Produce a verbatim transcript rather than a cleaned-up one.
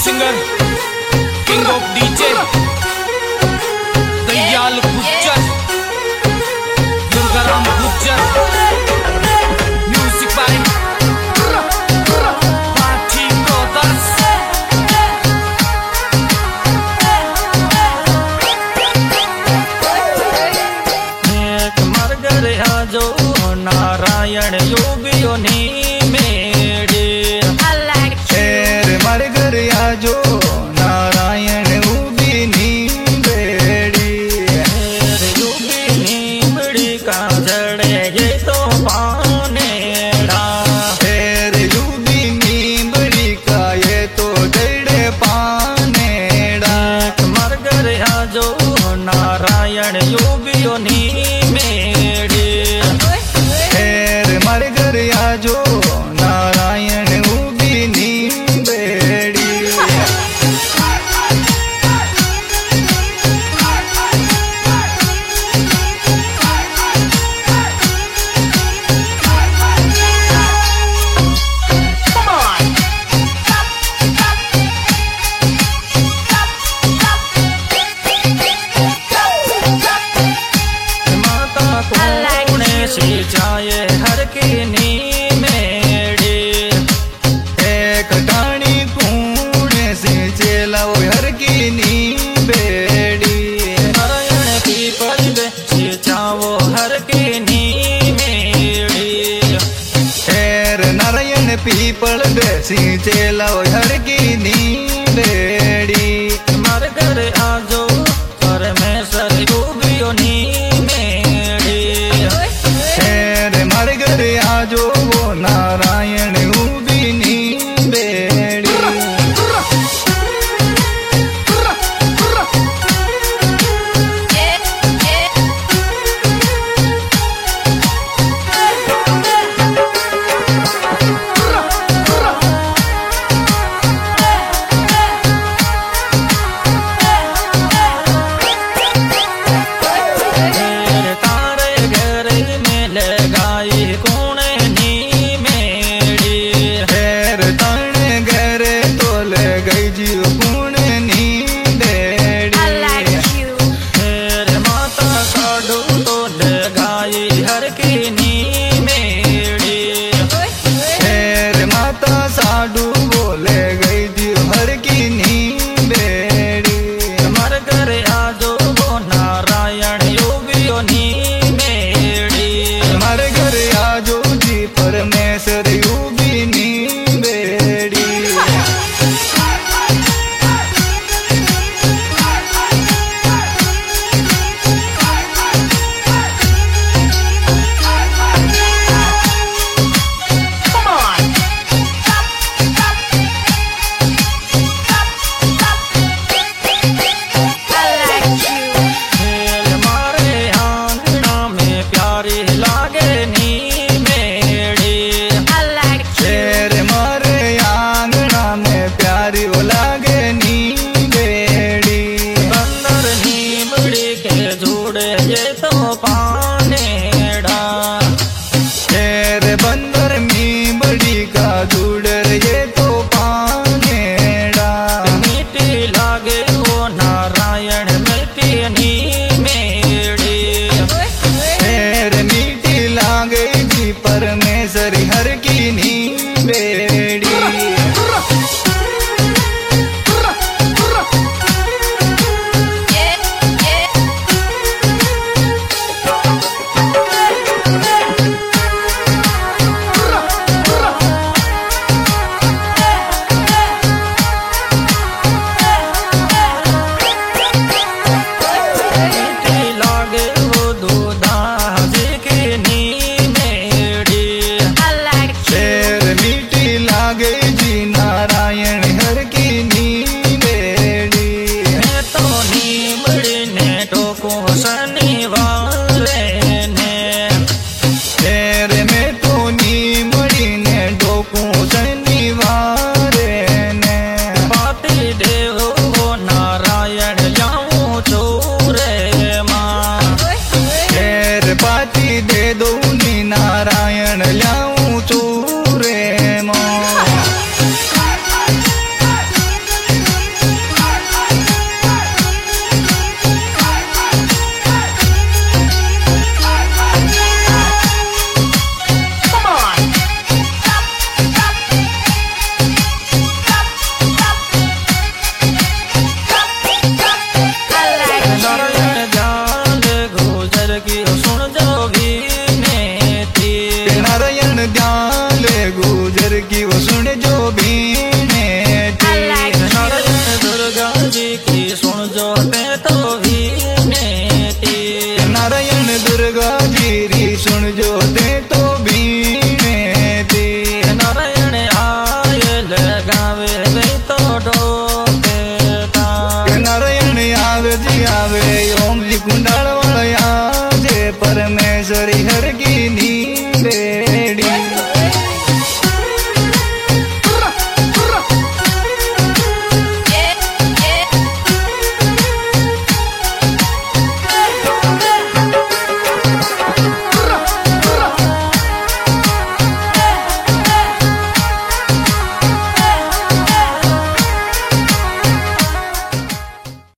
Singer king of DJ Dayal Gujjar Durgaram Gujjar music by Pathi brothers. एक मर गया जो नारायण योगियों ने मेरे शेर मर गया जो नारायण उबी नींबड़ी शेर उबी नींबड़ी का जड़े ये तो पानेड़ा शेर उबी नींबड़ी का ये तो जड़े पानेड़ा मर गया जो नारायण योगियों ने मेरे शेर मर गया जो नारायण उबी नींबड़ी। जाए हर की नी मेड़ी एक टाणी कूड़े से चेलाओ हर की नी बेड़ी नारायण की पलवे से चावो हर की नी मेड़ी शेर नारायण पीपल बेसी चेलाओ हर की नी बेड़ी मर कर आजो परमेश्वर डूबियो नी मर गया जो वो नारायण उबी नींबड़ी। साडू बोले गई दी हर की नी बेड़ी मर कर आजो वो नारायण योगियों नी मेड़ी मर कर आजो जी परमेश्वर योगी नी बेड़ी। બનાવે